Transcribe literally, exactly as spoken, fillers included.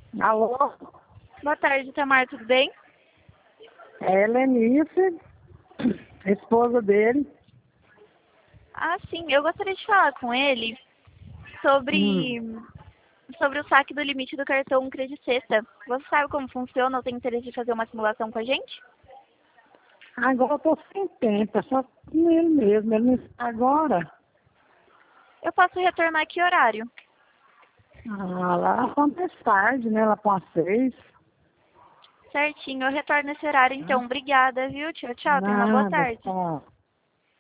Alô? Boa tarde, Tamar, tudo bem? É Lenice, esposa dele. Ah, sim, eu gostaria de falar com ele Hum. sobre, sobre o saque do limite do cartão Credit Sexta. Você sabe como funciona ou tem interesse de fazer uma simulação com a gente? Agora eu tô sem tempo, é só com ele mesmo. Ele não está agora. Eu posso retornar que horário? Ah, lá só mais tarde, né? Lá com as seis. Certinho, eu retorno nesse horário então. Tá? Obrigada, viu? Tchau, tchau. Tenha uma boa Nada, tarde. tá.